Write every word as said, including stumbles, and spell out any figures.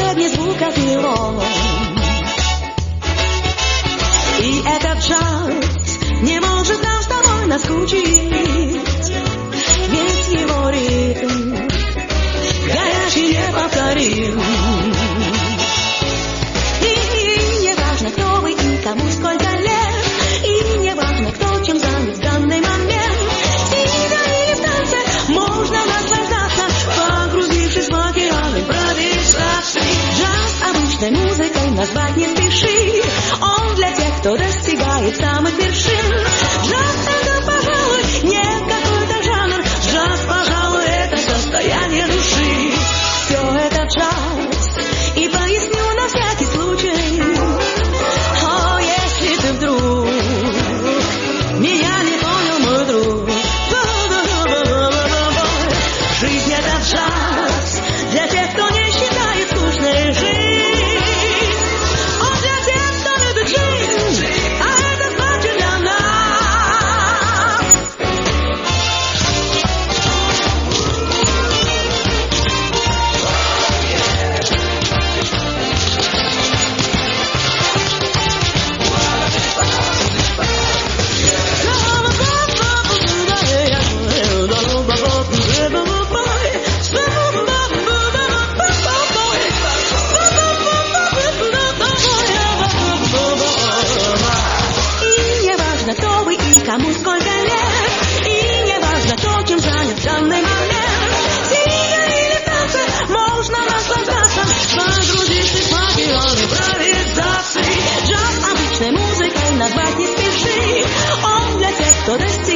последний звук от него. И этот джаз не может нам с тобой наскучить, ведь его ритм горячий неповторим. И не важно, кто вы и кому сколько лет, и не важно, кто чем занят в данный момент. Сидя или в танце можно наслаждаться, погрузившись в океаны импровизации. Джаз обычной музыкой назвать не спеши, он для тех, кто достигает самых вершин. Джаз это, пожалуй, не какой-то жанр, джаз, пожалуй, это состояние души. Все это джаз, и поясню на всякий случай. О, если ты вдруг меня не понял, мой друг, жизнь это джаз для тех, кто не считает скучной жизнь. Кому сколько лет, и не важно, кто чем занят в данный момент. Сидя или в танце можно наслаждаться, погрузившись в океан импровизации. Джаз обычной музыкой назвать не спеши, он для тех, кто достиг